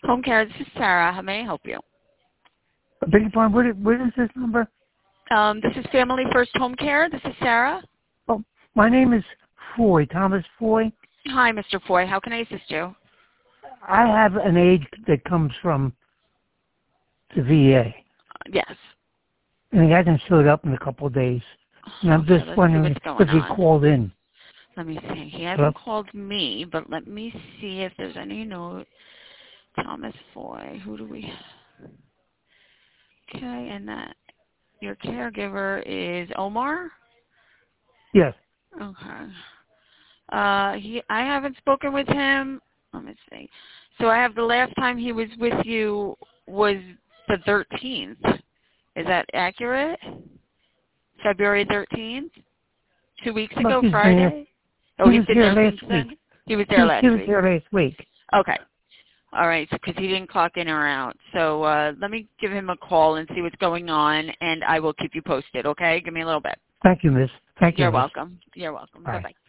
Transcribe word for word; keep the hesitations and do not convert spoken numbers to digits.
Home care, this is Sarah. How may I help you? Beg your pardon, what is, what is this number? Um, this is Family First Home Care. This is Sarah. Oh, my name is Foy, Thomas Foy. Hi, Mister Foy. How can I assist you? I have an aide that comes from the V A. Yes. And he hasn't showed up in a couple of days. And I'm Okay, just let's wondering see what's if he going on. called in. Let me see. He hasn't Hello? called me, but let me see if there's any note. Thomas Foy. Who do we have? Okay, and that your caregiver is Omar? Yes. Okay. Uh, he. I haven't spoken with him. Let me see. So I have the last time he was with you was the thirteenth. Is that accurate? February thirteenth? Two weeks Look, ago, he's been Friday? here. Oh, He he's was been here there last since week. then? He was He there was, last he was week. here last week. Okay. All right, because he didn't clock in or out. So uh, let me give him a call and see what's going on, and I will keep you posted, okay? Give me a little bit. Thank you, miss. Thank you, You're miss. welcome. You're welcome. Bye. Bye-bye.